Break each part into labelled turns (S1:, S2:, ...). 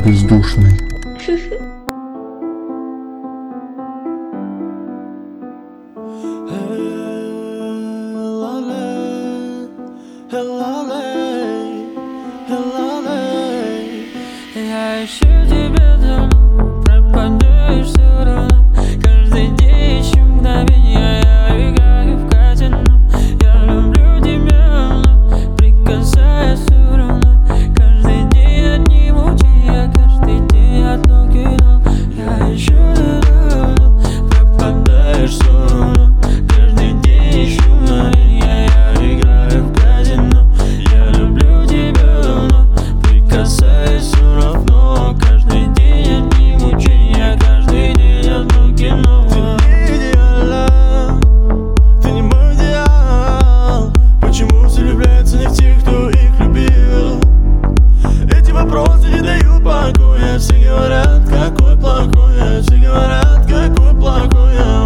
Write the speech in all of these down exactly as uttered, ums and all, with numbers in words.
S1: бездушный.
S2: Я ищу тебя давно, пропадаешь все равно. Каждый день ищу мгновенья, я играю в казино. Я люблю тебя, но прикасаясь все равно. Каждый день одни мучения, каждый день одно кино. Я ищу тебя давно, пропадаешь все равно. Каждый день ищу мгновенья, я играю в казино. Я люблю тебя давно, прикасаясь все равно. Каждый день одни мучения, каждый день одно кино.
S3: Ты не идеальна, ты не мой идеал. Почему все влюбляются не в тех, кто их любил? Эти вопросы не дают покоя. Все говорят, какой плохой я. Все говорят, какой плохой я.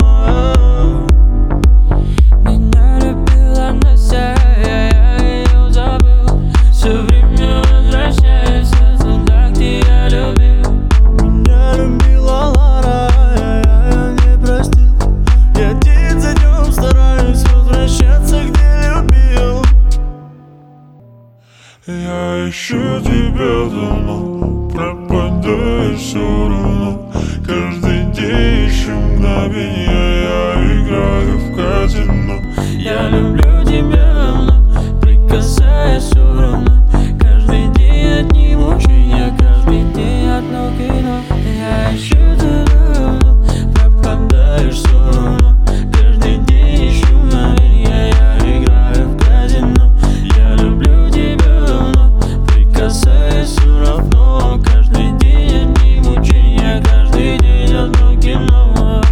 S2: Меня любила Настя, я ее забыл. Все время возвращаюсь туда, где я любил.
S3: Меня любила Лара, я ее не простил. Я день за днем стараюсь возвращаться, где любил. Я ищу тебя давно, пропадаешь все равно. Каждый день ищу мгновенья, я играю в казино.
S2: Я люблю тебя давно, прикасаясь все равно. Каждый день одни мучения, каждый день одно кино. Я ищу тебя давно, пропадаешь все равно. Каждый день ищу мгновенья, я играю в казино. Я люблю тебя давно, прикасаясь все равно. Каждый день одни мучения, каждый день одно кино.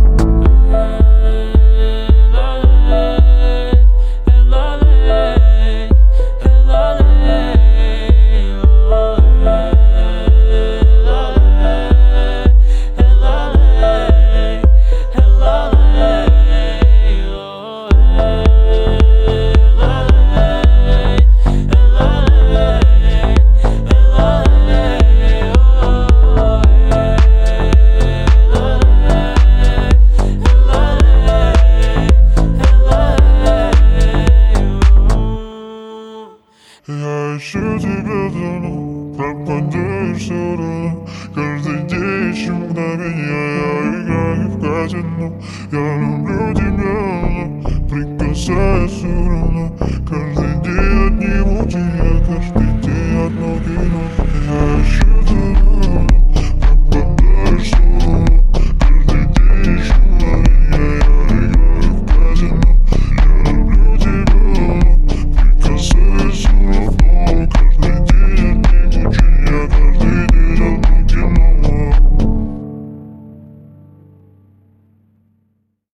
S3: Я ищу тебя давно, пропадаешь все равно. Каждый день ищу мгновенья, я играю в казино. Я люблю тебя, но прикасаясь все равно. Каждый день одни мучения, каждый